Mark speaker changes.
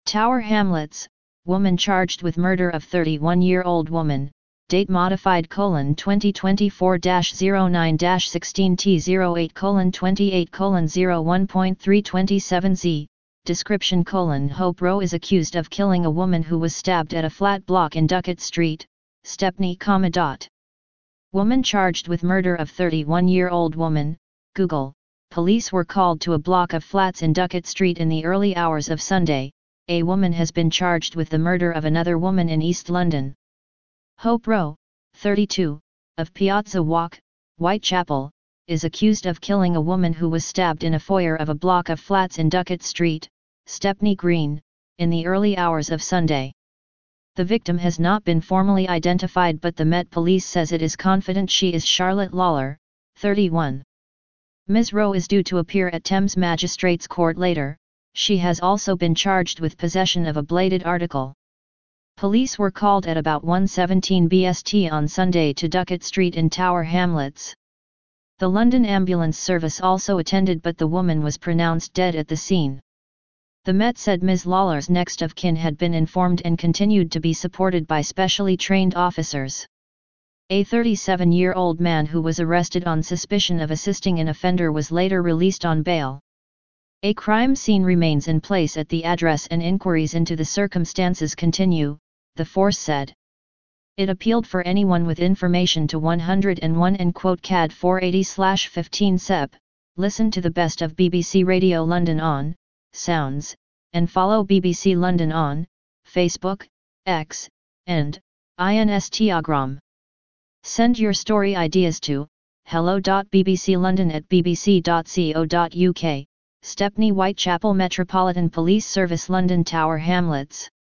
Speaker 1: Tower Hamlets, woman charged with murder of 31-year-old woman, date modified: 2024-09-16T08:28:01.327Z, description: Hope Rowe is accused of killing a woman who was stabbed at a flat block in Duckett Street, Stepney, Woman charged with murder of 31-year-old woman, Google. Police were called to a block of flats in Duckett Street in the early hours of Sunday. A woman has been charged with the murder of another woman in East London. Hope Rowe, 32, of Piazza Walk, Whitechapel, is accused of killing a woman who was stabbed in a foyer of a block of flats in Duckett Street, Stepney Green, in the early hours of Sunday. The victim has not been formally identified, but the Met Police says it is confident she is Charlotte Lawler, 31. Ms. Rowe is due to appear at Thames Magistrates Court later. She has also been charged with possession of a bladed article. Police were called at about 1:17 BST on Sunday to Duckett Street in Tower Hamlets. The London Ambulance Service also attended, but the woman was pronounced dead at the scene. The Met said Ms. Lawler's next of kin had been informed and continued to be supported by specially trained officers. A 37-year-old man who was arrested on suspicion of assisting an offender was later released on bail. A crime scene remains in place at the address and inquiries into the circumstances continue, the force said. It appealed for anyone with information to 101 and CAD 480/15 SEP, listen to the best of BBC Radio London on Sounds, and follow BBC London on Facebook, X, and Instagram. Send your story ideas to hello.bbclondon@bbc.co.uk, Stepney Whitechapel Metropolitan Police Service, London Tower Hamlets.